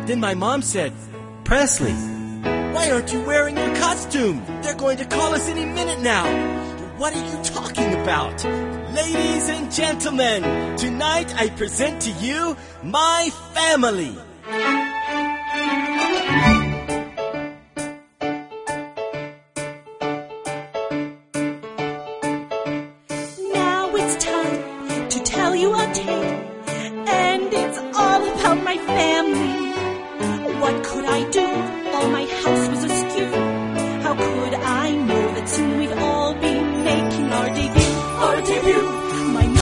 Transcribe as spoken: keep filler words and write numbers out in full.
Then my mom said, "Presley, why aren't you wearing your costume? They're going to call us any minute now." "What are you talking about?" "Ladies and gentlemen, tonight I present to you my family."